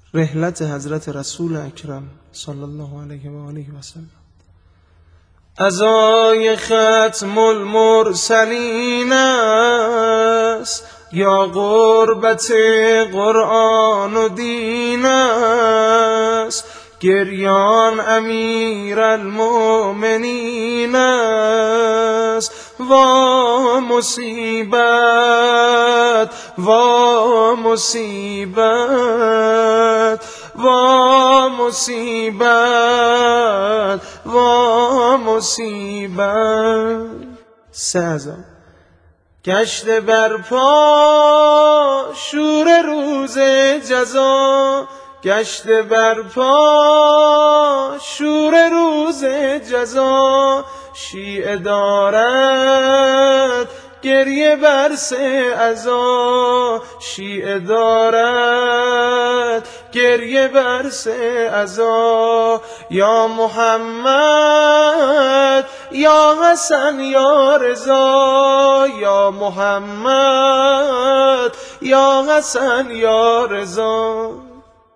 رحلت حضرت رسول اکرم صلی الله علیه و آله و سلم. عزای ختم المرسلین است، یا غربت قرآن و دین است. گریان امیر المؤمنین است، وا مصیبت وا مصیبت وا مصیبت وا مصیبت. سه گشت برپا شور روز جزا، گشت برپا شور روز جزا. شیعه دارد گریه بر سه عزا، شیعه دارد گریه بر سه عزا. یا محمد یا حسن یا رضا، یا محمد یا حسن یا رضا.